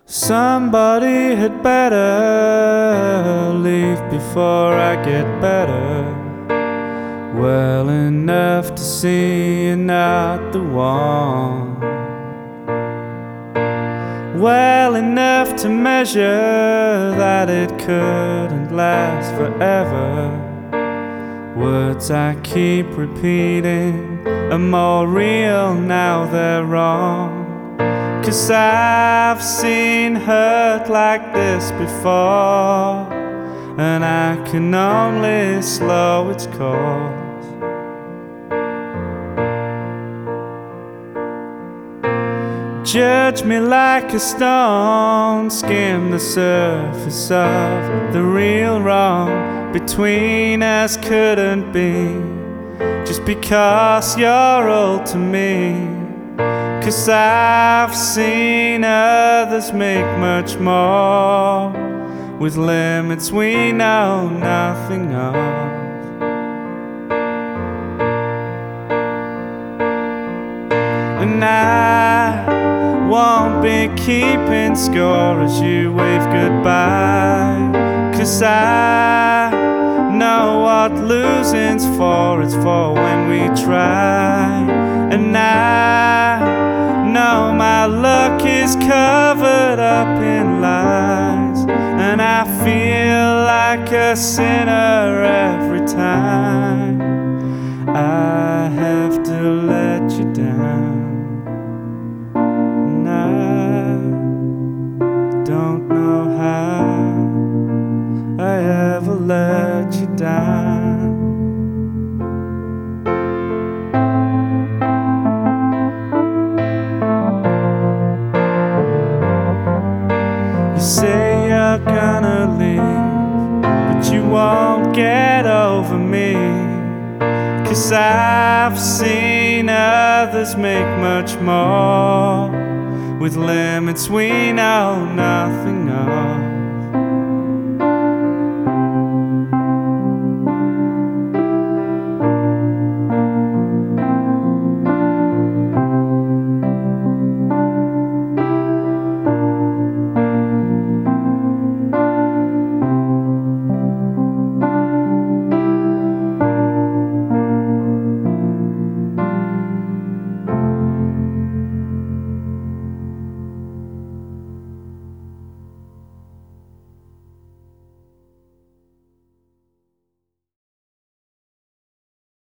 Somebody had better leave before I get better. Well enough to see you're not the one. Well enough to measure that it couldn't last forever. Words I keep repeating are more real now they're wrong. 'Cause I've seen hurt like this before, and I can only slow its course. Judge me like a stone, skim the surface of the real wrong between us couldn't be, just because you're old to me. 'Cause I've seen others make much more with limits we know nothing of. And I won't be keeping score as you wave goodbye, 'cause I know what losing's for. It's for when we try. And I know my luck is covered up in lies, and I feel like a sinner every time I have to let you down. And I don't know how I ever let you down. You say you're gonna leave, but you won't get over me. 'Cause I've seen others make much more with limits we know nothing of.